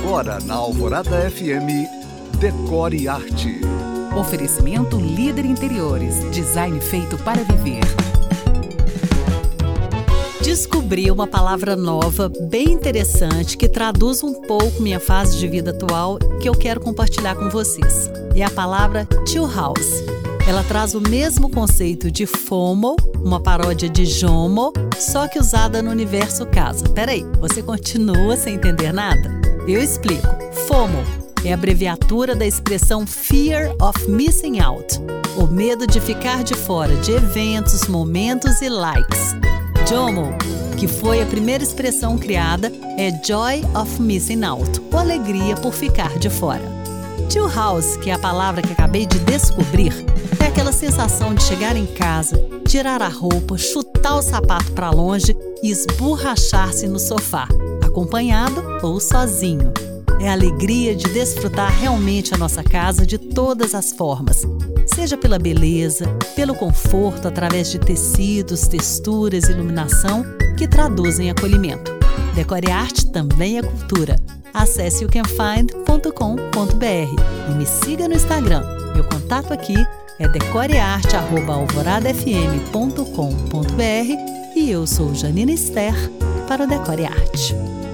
Agora na Alvorada FM, Decore Arte. Oferecimento Líder Interiores, design feito para viver. Descobri uma palavra nova, bem interessante, que traduz um pouco minha fase de vida atual, que eu quero compartilhar com vocês. É a palavra chill house. Ela traz o mesmo conceito de FOMO, uma paródia de JOMO, só que usada no universo casa. Peraí, você continua sem entender nada? Eu explico. FOMO é a abreviatura da expressão Fear of Missing Out, o medo de ficar de fora de eventos, momentos e likes. JOMO, que foi a primeira expressão criada, é Joy of Missing Out, ou alegria por ficar de fora. Chill house, que é a palavra que acabei de descobrir, é aquela sensação de chegar em casa, tirar a roupa, chutar o sapato para longe e esborrachar-se no sofá, acompanhado ou sozinho. É a alegria de desfrutar realmente a nossa casa de todas as formas, seja pela beleza, pelo conforto através de tecidos, texturas e iluminação que traduzem acolhimento. Decore Arte também é cultura. Acesse youcanfind.com.br e me siga no Instagram. Meu contato aqui é decorearte@alvoradafm.com.br e eu sou Janina Esther para o Decore Arte.